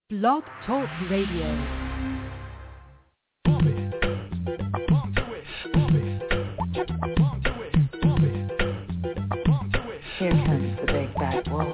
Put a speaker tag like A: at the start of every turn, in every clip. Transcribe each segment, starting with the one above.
A: Blog Talk Radio.
B: Here comes the big bad wolf.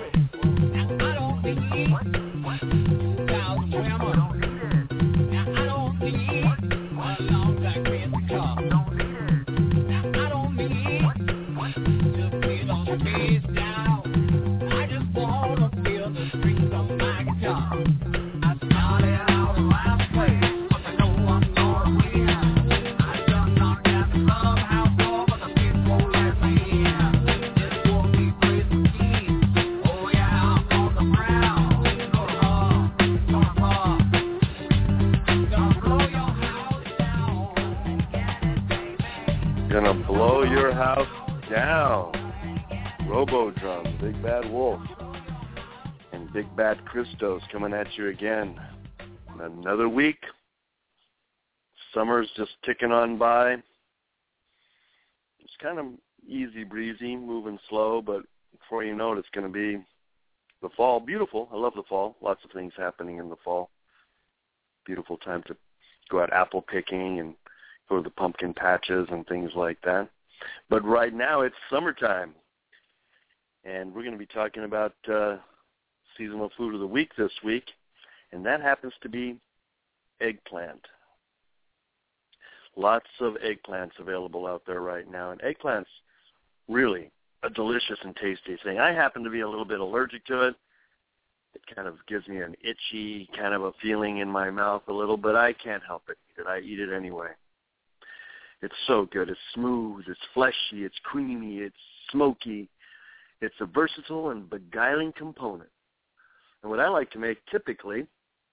C: Gonna blow your house down. Robo Drum, Big Bad Wolf, and Big Bad Christos coming at you again. Another week. Summer's just ticking on by. It's kind of easy breezy, moving slow, but before you know it, it's going to be the fall. Beautiful. I love the fall. Lots of things happening in the fall. Beautiful time to go out apple picking and go to the pumpkin patches and things like that. But right now it's summertime, and we're going to be talking about seasonal food of the week this week, and that happens to be eggplant. Lots of eggplants available out there right now, and eggplant's really a delicious and tasty thing. I happen to be a little bit allergic to it. It kind of gives me an itchy kind of a feeling in my mouth a little, but I can't help it. I eat it anyway. It's so good. It's smooth. It's fleshy. It's creamy. It's smoky. It's a versatile and beguiling component. And what I like to make typically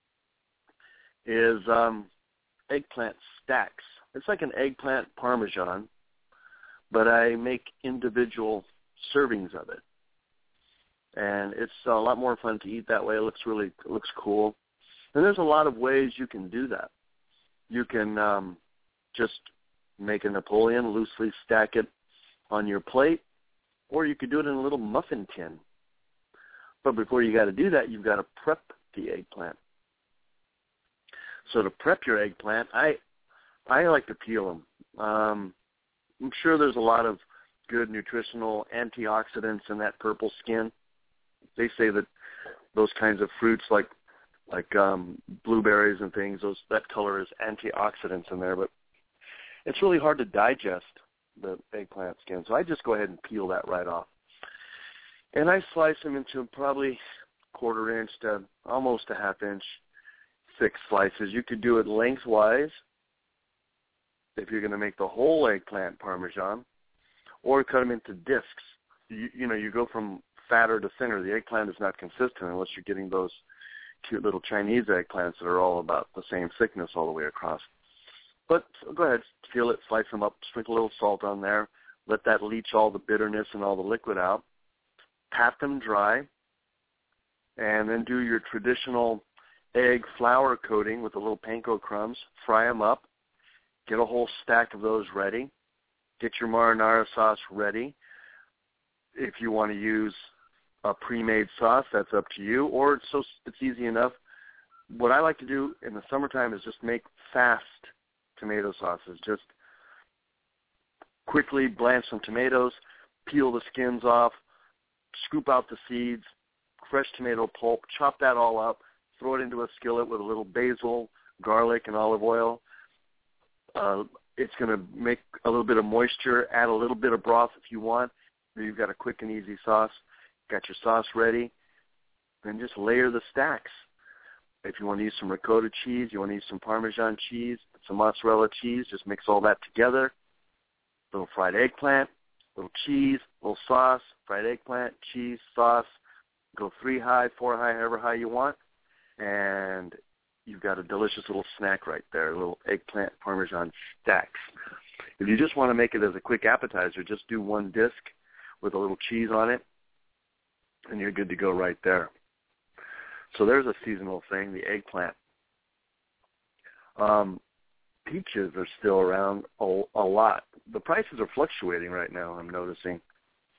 C: is eggplant stacks. It's like an eggplant parmesan, but I make individual servings of it. And it's a lot more fun to eat that way. It looks cool. And there's a lot of ways you can do that. You can just make a Napoleon, loosely stack it on your plate, or you could do it in a little muffin tin. But before you got to do that, you've got to prep the eggplant. So to prep your eggplant, I like to peel them. I'm sure there's a lot of good nutritional antioxidants in that purple skin. They say that those kinds of fruits like blueberries and things, that color is antioxidants in there, but it's really hard to digest the eggplant skin, so I just go ahead and peel that right off. And I slice them into probably 1/4 inch to almost a 1/2 inch thick slices. You could do it lengthwise if you're going to make the whole eggplant parmesan, or cut them into discs. You go from fatter to thinner. The eggplant is not consistent unless you're getting those cute little Chinese eggplants that are all about the same thickness all the way across. But go ahead, peel it, slice them up, sprinkle a little salt on there, let that leach all the bitterness and all the liquid out, pat them dry, and then do your traditional egg flour coating with a little panko crumbs, fry them up, get a whole stack of those ready, get your marinara sauce ready. If you want to use a pre-made sauce, that's up to you, or it's easy enough. What I like to do in the summertime is just make fast tomato sauces. Just quickly blanch some tomatoes, peel the skins off, scoop out the seeds, fresh tomato pulp, chop that all up, throw it into a skillet with a little basil, garlic, and olive oil. It's going to make a little bit of moisture. Add a little bit of broth if you want. You've got a quick and easy sauce. Got your sauce ready. Then just layer the stacks. If you want to use some ricotta cheese, you want to use some Parmesan cheese, some mozzarella cheese, just mix all that together. Little fried eggplant, little cheese, little sauce, fried eggplant, cheese, sauce. Go 3 high, 4 high, however high you want. And you've got a delicious little snack right there, little eggplant Parmesan stacks. If you just want to make it as a quick appetizer, just do 1 disc with a little cheese on it, and you're good to go right there. So there's a seasonal thing, the eggplant. Peaches are still around a lot. The prices are fluctuating right now, I'm noticing.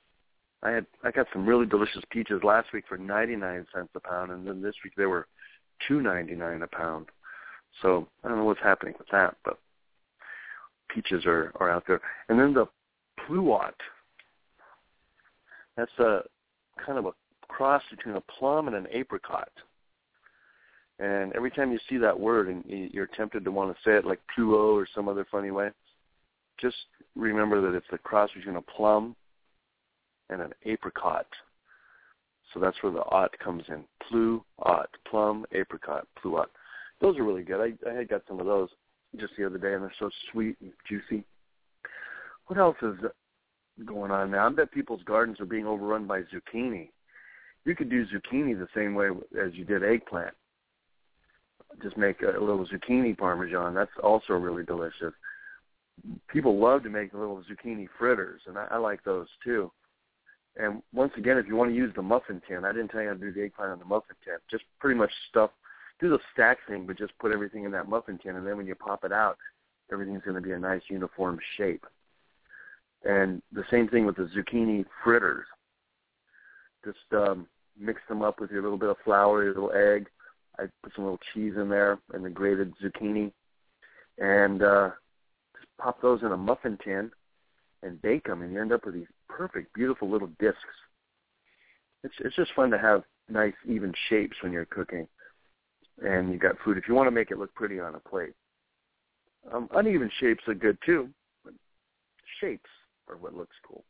C: I got some really delicious peaches last week for 99 cents a pound, and then this week they were $2.99 a pound. So I don't know what's happening with that, but peaches are out there. And then the pluot. That's a kind of a cross between a plum and an apricot. And every time you see that word and you're tempted to want to say it like pluo or some other funny way, just remember that it's a cross between a plum and an apricot. So that's where the ot comes in. Pluot, plum, apricot, pluot. Those are really good. I had got some of those just the other day, and they're so sweet and juicy. What else is going on now? I bet people's gardens are being overrun by zucchini. You could do zucchini the same way as you did eggplant. Just make a little zucchini parmesan. That's also really delicious. People love to make little zucchini fritters, and I like those too. And once again, if you want to use the muffin tin, I didn't tell you how to do the eggplant on the muffin tin. Just pretty much do the stack thing, but just put everything in that muffin tin, and then when you pop it out, everything's going to be a nice uniform shape. And the same thing with the zucchini fritters. Just mix them up with your little bit of flour, your little egg. I put some little cheese in there and the grated zucchini, and just pop those in a muffin tin and bake them, and you end up with these perfect, beautiful little discs. It's just fun to have nice, even shapes when you're cooking, and you got food if you want to make it look pretty on a plate. Uneven shapes are good too, but shapes are what looks cool.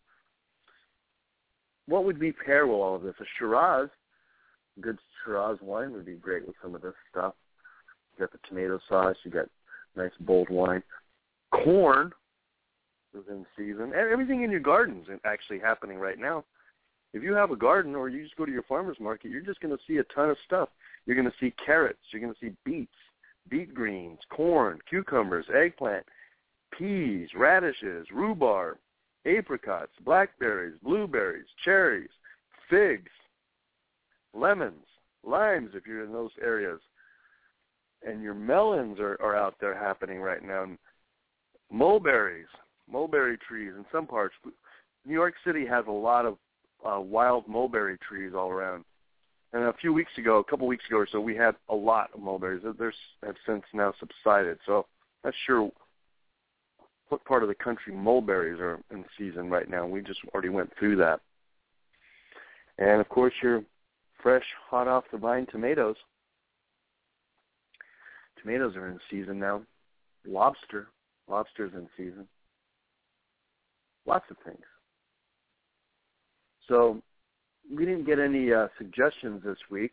C: What would be paired with all of this? A Shiraz. Good Shiraz wine would be great with some of this stuff. You got the tomato sauce. You got nice bold wine. Corn is in season. Everything in your garden is actually happening right now. If you have a garden or you just go to your farmer's market, you're just going to see a ton of stuff. You're going to see carrots. You're going to see beets, beet greens, corn, cucumbers, eggplant, peas, radishes, rhubarb, apricots, blackberries, blueberries, cherries, figs, lemons, limes if you're in those areas. And your melons are out there happening right now. And mulberry trees in some parts. New York City has a lot of wild mulberry trees all around. And a couple weeks ago or so, we had a lot of mulberries. They have since now subsided. So I'm not sure what part of the country mulberries are in season right now. We just already went through that. And, of course, your fresh, hot off the vine tomatoes. Tomatoes are in season now. Lobster's in season. Lots of things. So we didn't get any suggestions this week.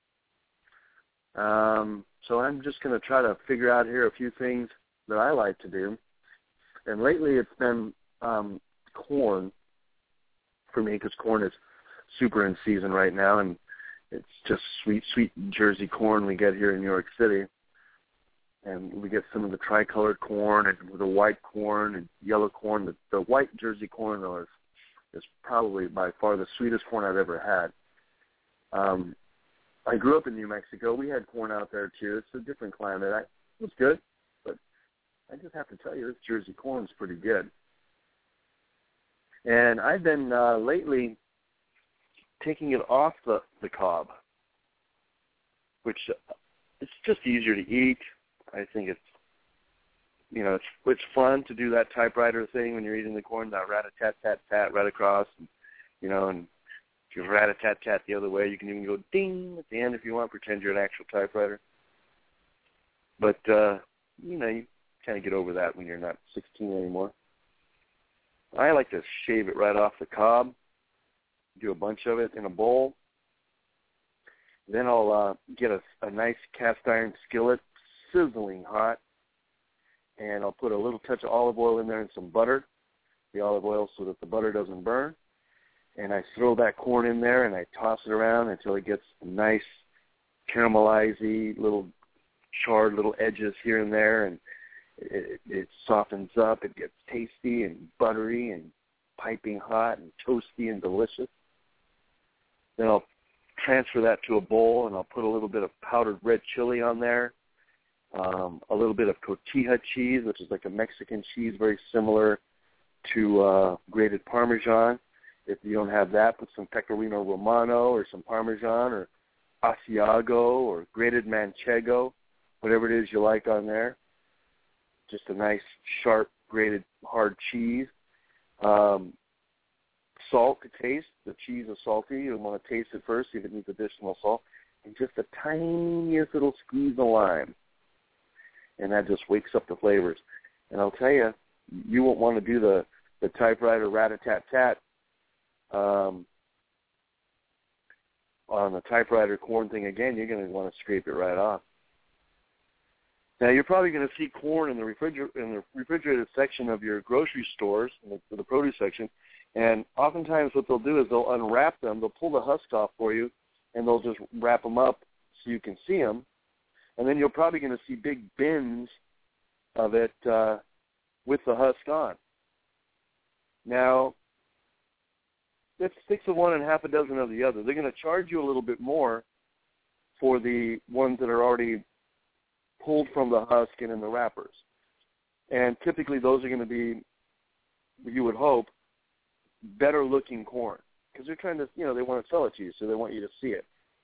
C: So I'm just going to try to figure out here a few things that I like to do. And lately it's been corn for me, because corn is super in season right now, and it's just sweet, sweet Jersey corn we get here in New York City. And we get some of the tricolored corn and the white corn and yellow corn. The white Jersey corn, though, is probably by far the sweetest corn I've ever had. I grew up in New Mexico. We had corn out there, too. It's a different climate. It was good, but I just have to tell you, this Jersey corn is pretty good. And I've been lately taking it off the cob, which it's just easier to eat. I think it's fun to do that typewriter thing when you're eating the corn, that rat-a-tat-tat-tat right across, and if you rat-a-tat-tat the other way, you can even go ding at the end if you want, pretend you're an actual typewriter. But, you kind of get over that when you're not 16 anymore. I like to shave it right off the cob, do a bunch of it in a bowl. Then I'll get a nice cast iron skillet, sizzling hot, and I'll put a little touch of olive oil in there and some butter, the olive oil so that the butter doesn't burn. And I throw that corn in there and I toss it around until it gets nice caramelized, little charred little edges here and there, and it softens up. It gets tasty and buttery and piping hot and toasty and delicious. Then I'll transfer that to a bowl, and I'll put a little bit of powdered red chili on there, a little bit of cotija cheese, which is like a Mexican cheese, very similar to grated Parmesan. If you don't have that, put some Pecorino Romano or some Parmesan or Asiago or grated Manchego, whatever it is you like on there. Just a nice, sharp, grated, hard cheese. Salt to taste. The cheese is salty. You want to taste it first, see if it needs additional salt. And just the tiniest little squeeze of lime. And that just wakes up the flavors. And I'll tell you, you won't want to do the typewriter rat-a-tat-tat on the typewriter corn thing again. You're going to want to scrape it right off. Now, you're probably going to see corn in the refrigerated section of your grocery stores, in the produce section, and oftentimes what they'll do is they'll unwrap them, they'll pull the husk off for you, and they'll just wrap them up so you can see them, and then you're probably going to see big bins of it with the husk on. Now, that's 6 of one and half a dozen of the other. They're going to charge you a little bit more for the ones that are already pulled from the husk and in the wrappers. And typically those are going to be, you would hope, better-looking corn because they're trying to, they want to sell it to you, so they want you to see it.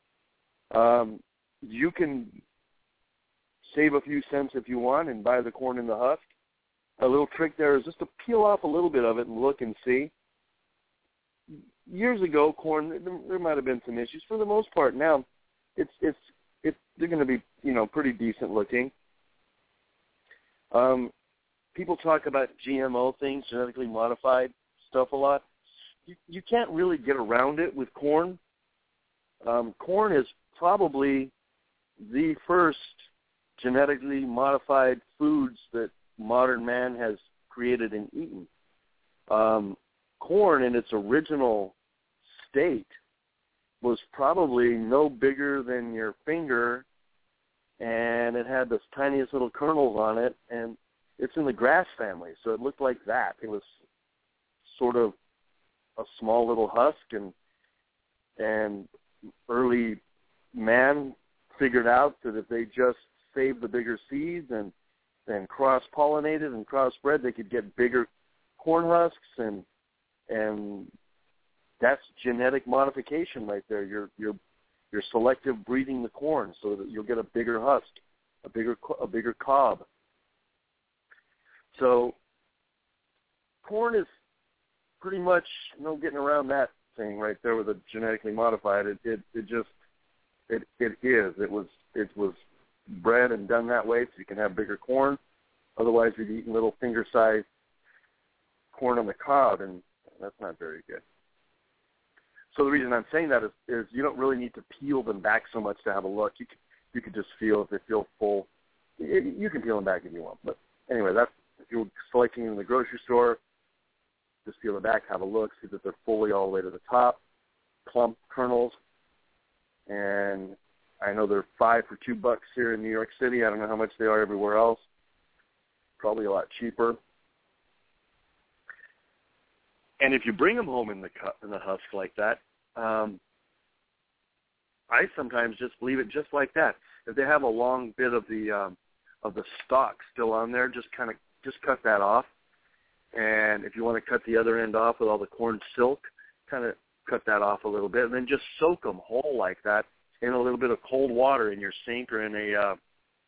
C: You can save a few cents if you want and buy the corn in the husk. A little trick there is just to peel off a little bit of it and look and see. Years ago, corn, there might have been some issues. For the most part now, they're going to be, pretty decent looking. People talk about GMO things, genetically modified stuff a lot. You can't really get around it with corn. Corn is probably the first genetically modified foods that modern man has created and eaten. Corn in its original state was probably no bigger than your finger, and it had this tiniest little kernels on it, and it's in the grass family, so it looked like that. It was sort of a small little husk, and early man figured out that if they just saved the bigger seeds and cross-pollinated and crossbred, they could get bigger corn husks, and that's genetic modification right there. You're selective breeding the corn so that you'll get a bigger husk, a bigger cob. So corn is pretty much no getting around that thing right there with the genetically modified. It is. It was bred and done that way so you can have bigger corn. Otherwise, you'd eating little finger-sized corn on the cob, and that's not very good. So the reason I'm saying that is you don't really need to peel them back so much to have a look. You could just feel if they feel full. You can peel them back if you want. But anyway, that's if you're selecting in the grocery store, just peel them back, have a look, see that they're fully all the way to the top, plump kernels. And I know they're $5 for $2 here in New York City. I don't know how much they are everywhere else. Probably a lot cheaper. And if you bring them home in the husk like that, I sometimes just leave it just like that. If they have a long bit of the stalk still on there, just cut that off. And if you want to cut the other end off with all the corn silk, kind of cut that off a little bit, and then just soak them whole like that in a little bit of cold water in your sink or in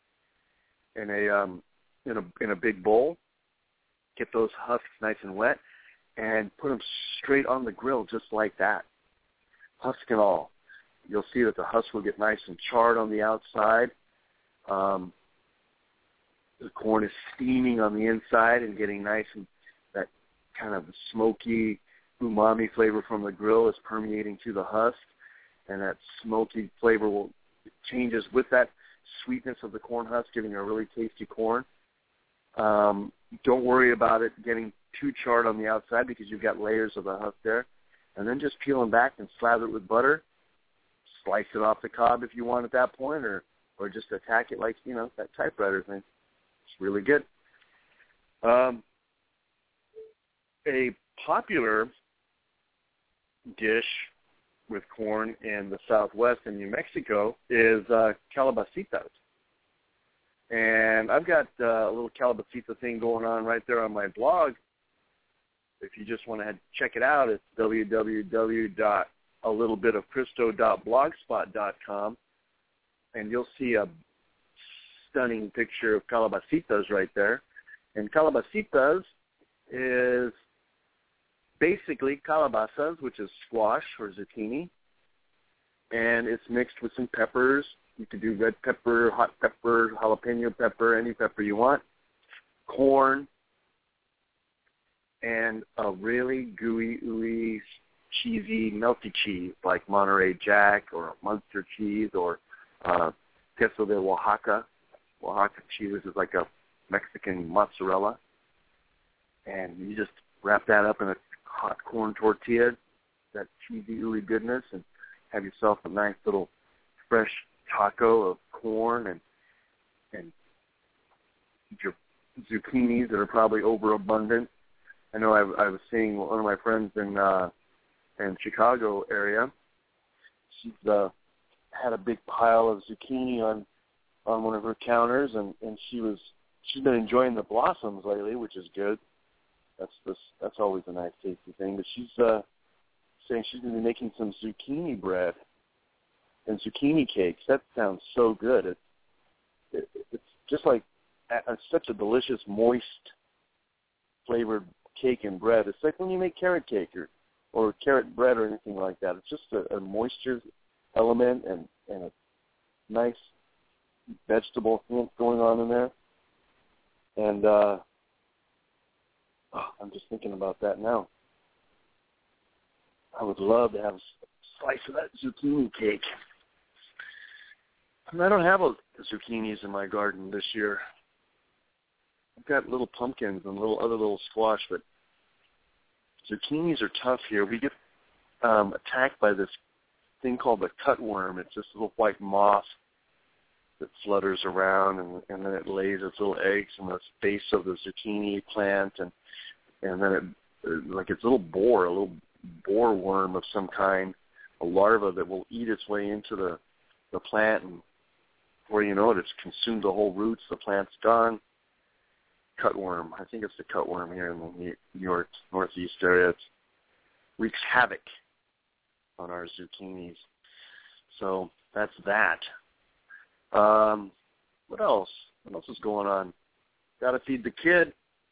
C: a big bowl. Get those husks nice and wet, and put them straight on the grill just like that, husk and all. You'll see that the husk will get nice and charred on the outside. The corn is steaming on the inside and getting nice, and that kind of smoky umami flavor from the grill is permeating to the husk, and that smoky flavor changes with that sweetness of the corn husk, giving a really tasty corn. Don't worry about it getting too charred on the outside because you've got layers of the husk there. And then just peel them back and slather it with butter. Slice it off the cob if you want at that point, or just attack it like, that typewriter thing. It's really good. A popular dish with corn in the Southwest in New Mexico is calabacitas. And I've got a little calabacita thing going on right there on my blog. If you just want to check it out, it's www.calabacita.com. a little bit of Cristo.blogspot.com, and you'll see a stunning picture of calabacitas right there. And calabacitas is basically calabazas, which is squash or zucchini, and it's mixed with some peppers. You can do red pepper, hot pepper, jalapeno pepper, any pepper you want, corn, and a really gooey, ooey, cheesy, melty cheese like Monterey Jack or Munster cheese or queso de Oaxaca. Oaxaca cheese is like a Mexican mozzarella. And you just wrap that up in a hot corn tortilla, that cheesy, ooey goodness, and have yourself a nice little fresh taco of corn and your zucchinis that are probably overabundant. I know I was seeing one of my friends in Chicago area. She's had a big pile of zucchini on one of her counters, and she's been enjoying the blossoms lately, which is good. That's always a nice tasty thing. But she's saying she's going to be making some zucchini bread and zucchini cakes. That sounds so good. It's just like it's such a delicious, moist, flavored cake and bread. It's like when you make carrot cake or carrot bread or anything like that. It's just a moisture element and a nice vegetable hint going on in there. And I'm just thinking about that now. I would love to have a slice of that zucchini cake. And I don't have zucchinis in my garden this year. I've got little pumpkins and other little squash, but zucchinis are tough here. We get attacked by this thing called the cutworm. It's this little white moth that flutters around, and then it lays its little eggs in the base of the zucchini plant, and then it's a little boar worm of some kind, a larva that will eat its way into the plant, and before you know it, it's consumed the whole roots. The plant's gone. Cutworm. I think it's the cutworm here in the New York Northeast area. It wreaks havoc on our zucchinis. So that's that. What else? What else is going on? Got to feed the kid.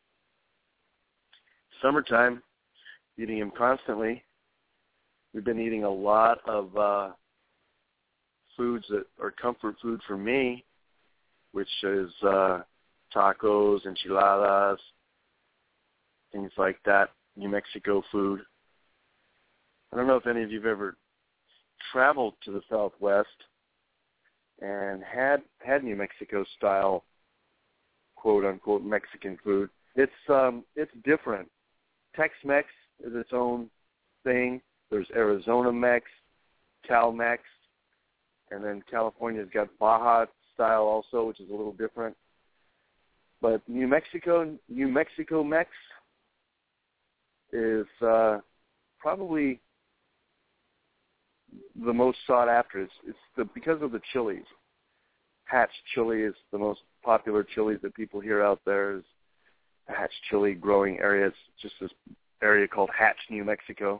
C: Summertime, feeding him constantly. We've been eating a lot of foods that are comfort food for me, which is tacos, enchiladas, things like that, New Mexico food. I don't know if any of you have ever traveled to the Southwest and had New Mexico style, quote unquote, Mexican food. It's different. Tex-Mex is its own thing. There's Arizona Mex, Cal-Mex, and then California's got Baja style also, which is a little different. But New Mexico Mex is probably the most sought after. It's because of the chilies. Hatch chili is the most popular chili that people hear out there. Is the Hatch chili growing area. It's just this area called Hatch, New Mexico.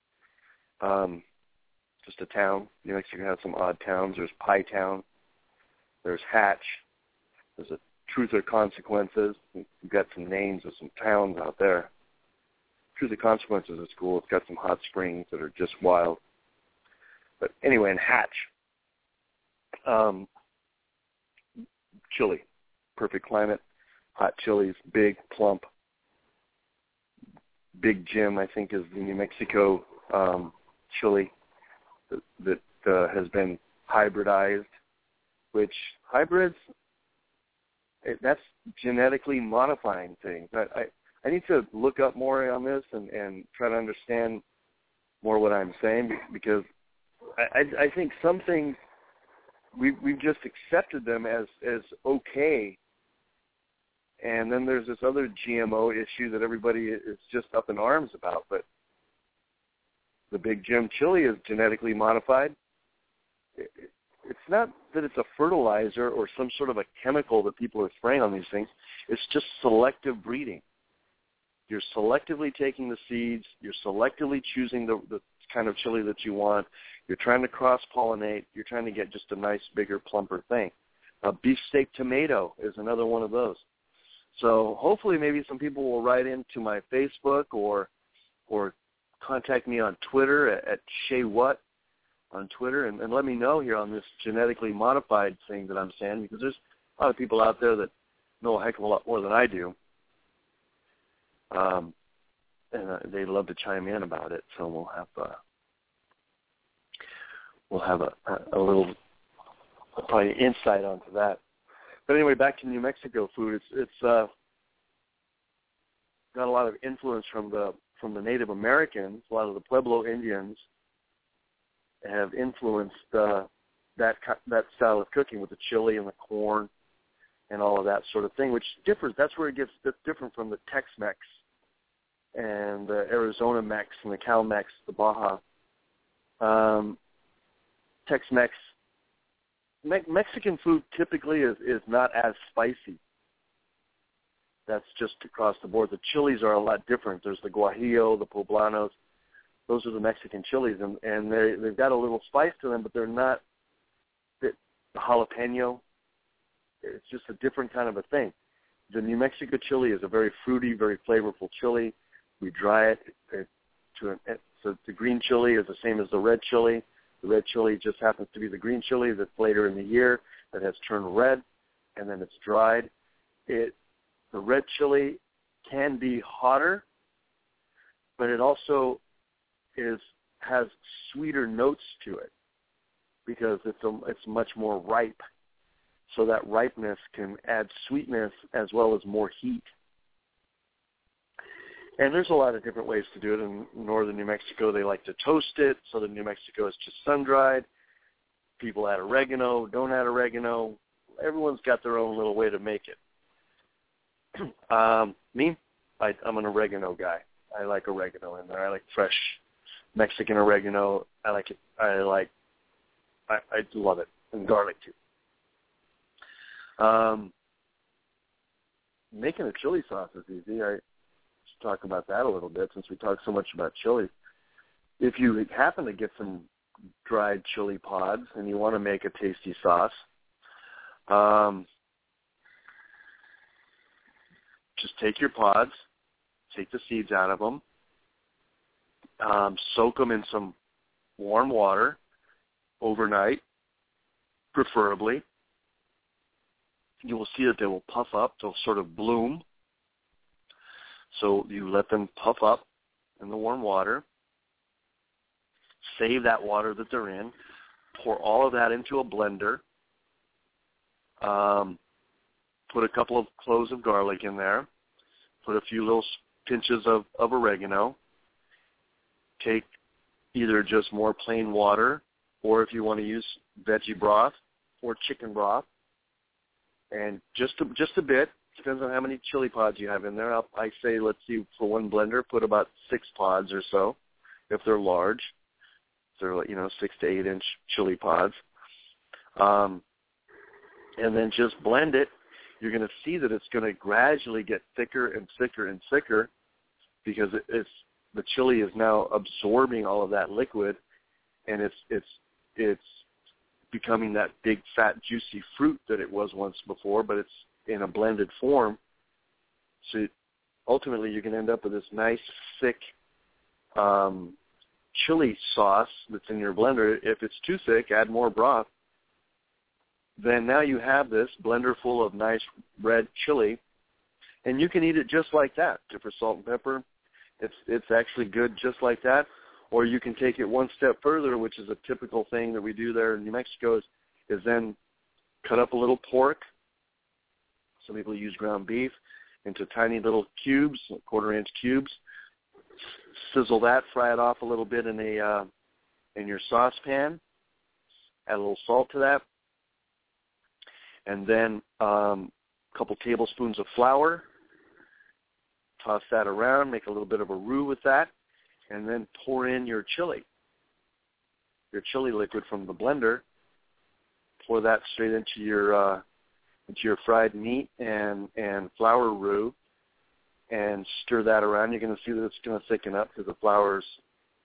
C: Just a town. New Mexico has some odd towns. There's Pie Town. There's Hatch. There's a Truth or Consequences. We've got some names of some towns out there. Truth or Consequences is cool. It's got some hot springs that are just wild. But anyway, in Hatch, chili, perfect climate, hot chilies, big, plump. Big Jim, I think, is the New Mexico chili that has been hybridized, which hybrids, that's genetically modifying things. I need to look up more on this and try to understand more what I'm saying, because I think some things we've just accepted them as okay, and then there's this other GMO issue that everybody is just up in arms about. But the Big Jim chili is genetically modified. It's not that it's a fertilizer or some sort of a chemical that people are spraying on these things. It's just selective breeding. You're selectively taking the seeds. You're selectively choosing the kind of chili that you want. You're trying to cross-pollinate. You're trying to get just a nice, bigger, plumper thing. Beefsteak tomato is another one of those. So hopefully maybe some people will write into my Facebook or contact me on Twitter at ShayWhat on Twitter and let me know here on this genetically modified thing that I'm saying, because there's a lot of people out there that know a heck of a lot more than I do. And they'd love to chime in about it, so we'll have a little probably insight onto that. But anyway, back to New Mexico food. It's got a lot of influence from the Native Americans. A lot of the Pueblo Indians have influenced that style of cooking with the chili and the corn and all of that sort of thing, which differs. That's where it gets different from the Tex-Mex and the Arizona Mex and the Cal-Mex, the Baja. Tex-Mex, Mexican food typically is not as spicy. That's just across the board. The chilies are a lot different. There's the Guajillo, the Poblanos. Those are the Mexican chilies, and they've got a little spice to them, but they're not the jalapeno. It's just a different kind of a thing. The New Mexico chili is a very fruity, very flavorful chili. We dry it so the green chili is the same as the red chili. The red chili just happens to be the green chili that's later in the year that has turned red, and then it's dried. The red chili can be hotter, but it also has sweeter notes to it because it's much more ripe. So that ripeness can add sweetness as well as more heat. And there's a lot of different ways to do it. In northern New Mexico, they like to toast it. Southern New Mexico is just sun-dried. People add oregano, don't add oregano. Everyone's got their own little way to make it. Me, I'm an oregano guy. I like oregano in there. I like fresh Mexican oregano. I like it. I love it. And garlic, too. Making a chili sauce is easy. I should talk about that a little bit since we talk so much about chili. If you happen to get some dried chili pods and you want to make a tasty sauce, just take your pods, take the seeds out of them, soak them in some warm water overnight, preferably. You will see that they will puff up. They'll sort of bloom. So you let them puff up in the warm water. Save that water that they're in. Pour all of that into a blender. Put a couple of cloves of garlic in there. Put a few little pinches of oregano. Take either just more plain water, or if you want to use veggie broth or chicken broth, and just a bit. Depends on how many chili pods you have in there. I say, let's see, for one blender, put about 6 pods or so, if they're large. They're 6 to 8 inch chili pods, and then just blend it. You're going to see that it's going to gradually get thicker and thicker and thicker because the chili is now absorbing all of that liquid, and it's becoming that big, fat, juicy fruit that it was once before, but it's in a blended form. So ultimately you can end up with this nice, thick chili sauce that's in your blender. If it's too thick, add more broth. Then now you have this blender full of nice red chili, and you can eat it just like that. For salt and pepper, it's actually good just like that. Or you can take it one step further, which is a typical thing that we do there in New Mexico, is then cut up a little pork. Some people use ground beef into tiny little cubes, 1/4-inch cubes. Sizzle that, fry it off a little bit in your saucepan. Add a little salt to that. And then a couple tablespoons of flour. Toss that around, make a little bit of a roux with that, and then pour in your chili liquid from the blender. Pour that straight into your fried meat and flour roux, and stir that around. You're going to see that it's going to thicken up because the flour's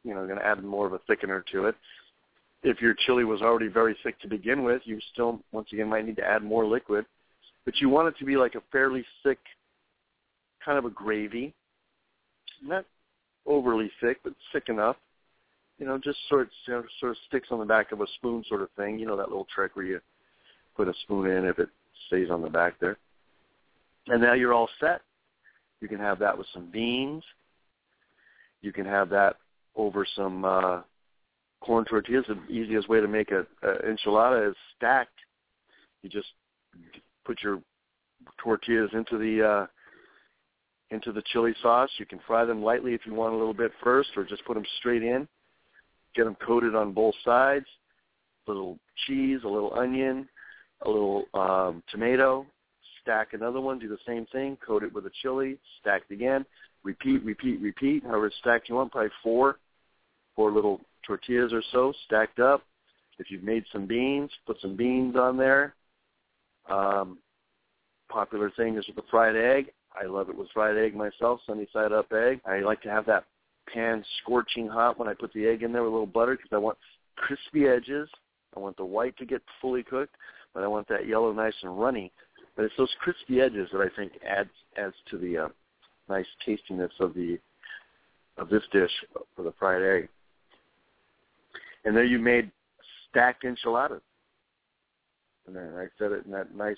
C: going to add more of a thickener to it. If your chili was already very thick to begin with, you still, once again, might need to add more liquid. But you want it to be like a fairly thick, kind of a gravy. Not overly thick, but thick enough. Just sort of sticks on the back of a spoon sort of thing. That little trick where you put a spoon in if it stays on the back there. And now you're all set. You can have that with some beans. You can have that over some corn tortillas. The easiest way to make an enchilada is stacked. You just put your tortillas into the chili sauce. You can fry them lightly if you want a little bit first, or just put them straight in. Get them coated on both sides. A little cheese, a little onion, a little tomato. Stack another one. Do the same thing. Coat it with a chili. Stacked again. Repeat. However stacked you want, probably four little tortillas or so stacked up. If you've made some beans, put some beans on there. Popular thing is with the fried egg. I love it with fried egg myself, sunny side up egg. I like to have that pan scorching hot when I put the egg in there with a little butter because I want crispy edges. I want the white to get fully cooked, but I want that yellow nice and runny. But it's those crispy edges that I think adds to the nice tastiness of this dish for the fried egg. And there you made stacked enchiladas. And then I said it in that nice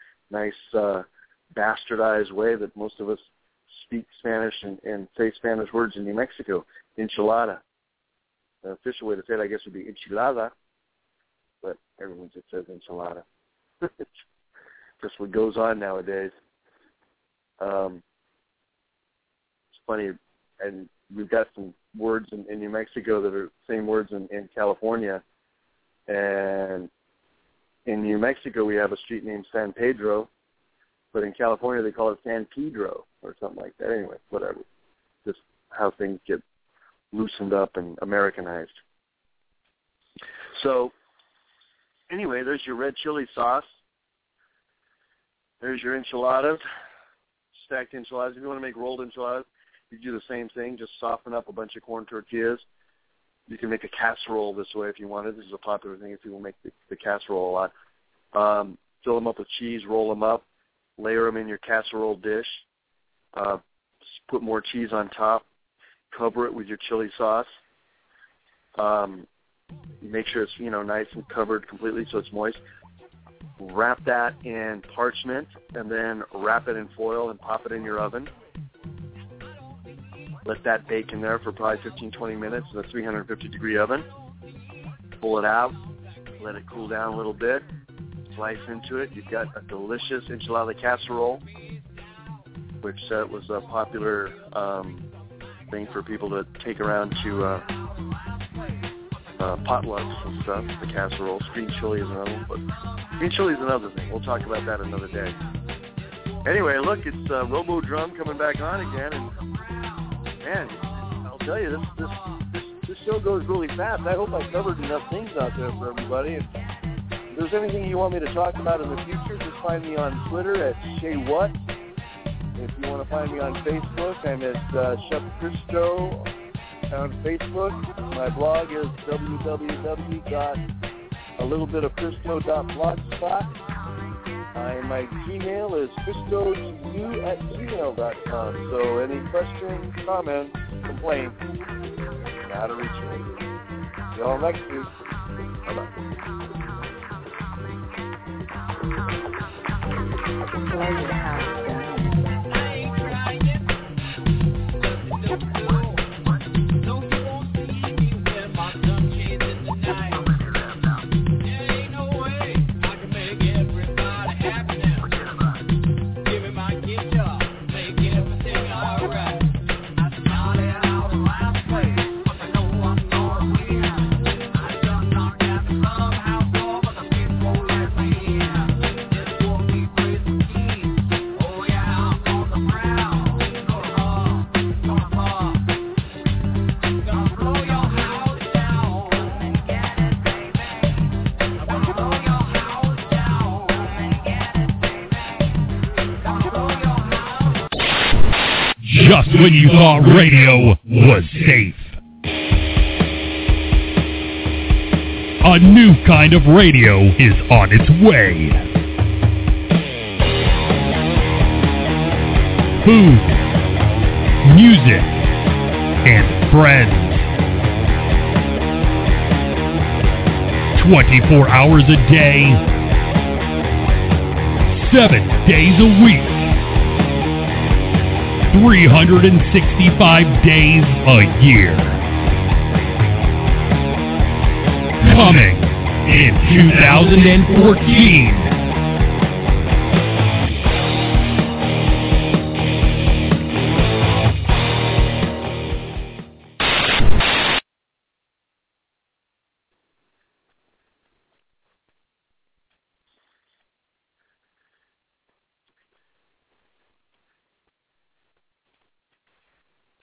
C: bastardized way that most of us speak Spanish and say Spanish words in New Mexico. Enchilada. The official way to say it, I guess, would be enchilada, but everyone just says enchilada. It's just what goes on nowadays. It's funny, and we've got some words in New Mexico that are same words in California. And in New Mexico, we have a street named San Pedro, but in California, they call it San Pedro or something like that. Anyway, whatever. Just how things get loosened up and Americanized. So, anyway, there's your red chili sauce. There's your enchiladas, stacked enchiladas. If you want to make rolled enchiladas, you do the same thing. Just soften up a bunch of corn tortillas. You can make a casserole this way if you wanted. This is a popular thing if people make the casserole a lot. Fill them up with cheese, roll them up, layer them in your casserole dish. Put more cheese on top. Cover it with your chili sauce. Make sure it's nice and covered completely so it's moist. Wrap that in parchment and then wrap it in foil and pop it in your oven. Let that bake in there for probably 15-20 minutes in a 350-degree oven. Pull it out. Let it cool down a little bit. Slice into it. You've got a delicious enchilada casserole, which was a popular thing for people to take around to potlucks and stuff, the casseroles. Green chili is another one, but green chili is another thing. We'll talk about that another day. Anyway, look, it's Robo Drum coming back on again, and man, I'll tell you, this show goes really fast. I hope I covered enough things out there for everybody. If there's anything you want me to talk about in the future, just find me on Twitter at ShayWhat. If you want to find me on Facebook, I'm at Chef Christo on Facebook. My blog is www.alittlebitofchristo.blogspot. And my Gmail is christo2@gmail.com. So any questions, comments, complaints, how to reach me. See y'all next week. Bye-bye.
D: Just when you thought radio was safe. A new kind of radio is on its way. Food, music, and friends. 24 hours a day, 7 days a week, 365 days a year. Coming in 2014.